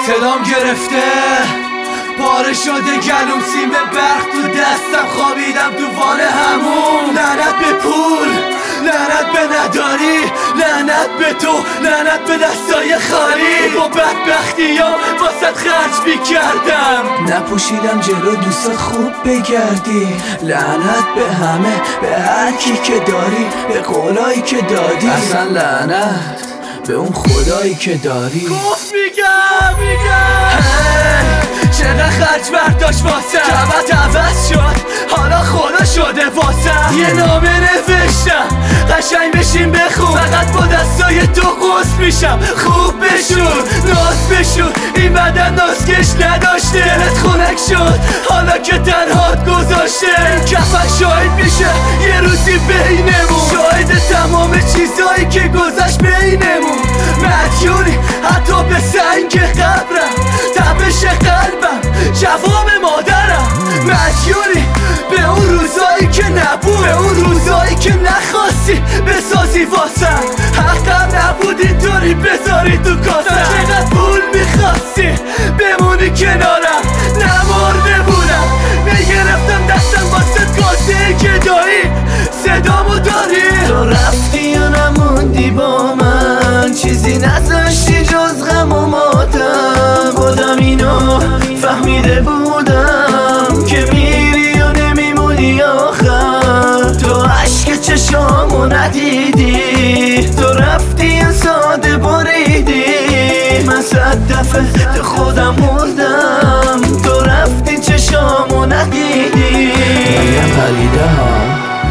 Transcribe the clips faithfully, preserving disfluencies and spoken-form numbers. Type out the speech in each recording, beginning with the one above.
صدام گرفته پاره شده گلوم، سیم برق تو دستم، خوابیدم تو وان همون. لعنت به پول، لعنت به نداری، لعنت به تو، لعنت به دستای خالی. با بدبختیام واسط خرج میکردم، نپوشیدم جلو دوست خوب بگردی. لعنت به همه، به هر کی که داری، به قولایی که دادی. اصلا لعنت به اون خدایی که داری. گفت میگم میگم چقدر خرج برداشت واسه جوت عوض شد، حالا خدا شده واسه. یه نامه نوشتم قشنگ بشین بخون، فقط با دستای تو قصد میشم. خوب بشون، ناز بشون، این بدن نازکش نداشته. دلت خونک شد حالا که تنهات گذاشته. کفن شاهد میشه یه روزی بینمون، شاهد تمام چیزایی که گذشت بینمون. مدیونی حتی به سنگ قبرم، تپش قلبم، جواب مادرم. مدیونی به اون روزایی که نبود، به اون روزایی که نخواستی بسازی واسم. حقم نبود اینطوری بذاری تو کاسم. چقدر پول میخواستی بمونی کنارم، نمارده بودم، میگرفتم دستم واسه کاسه که داری. صدامو داری؟ تو رفتی و نموندی با من، چیزی نذاشتی جز غم و ماتم. خودم اینو فهمیده بودم که میری و نمیمونی آخر. تو عشق چشامو ندیدی، تو رفتی و ساده بریدی. من صد دفعه تو خودم مردم، تو رفتی چشامو ندیدی. من پریده ها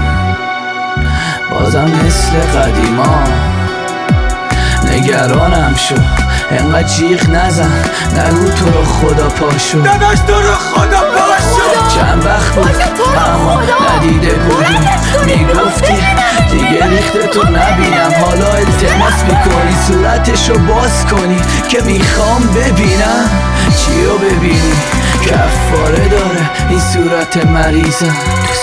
بازم مثل قدیما، نگرانم شو انقدر جیغ نزن، نگو تو رو خدا پاشو. داداش تو رو خدا پاشو. چند وقت بود اما ندیده بودیم، میگفتی دیگه ریخته تو نبینم. حالا التماس میکنی صورتشو باز کنی که میخوام ببینم. چیو ببینی کفاره داره این صورت مریضم.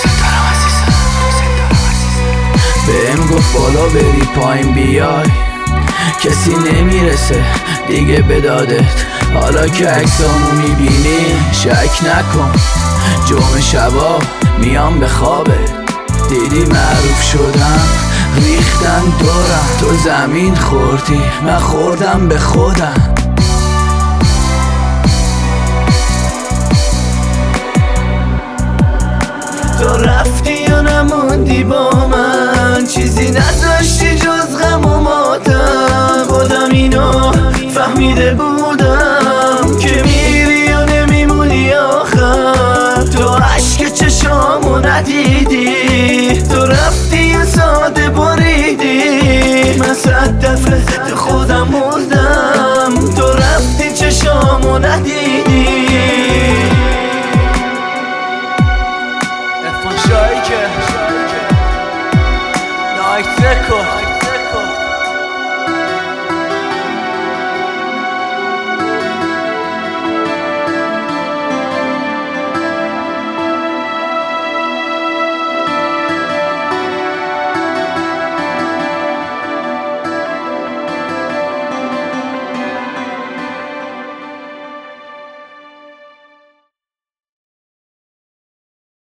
بهم گفت بالا بری پایین بیای، کسی نمیرسه دیگه به دادت. حالا که عکسامو میبینی شک نکن، جمعه شبا میام به خوابت. دیدی معروف شدم ریختن دورم، تو زمین خوردی من خوردم به خودم. تو رفتی و نموندی با من، چیزی نذاشتی جز غم و ماتم. خودم اینو فهمیده بودم که میری و نمیمونی آخر. تو عشق چشامو ندیدی، تو رفتی و ساده بریدی. من صد دفعه تو خودم مردم، تو رفتی چشامو ندیدی. شایی که نایت رکورد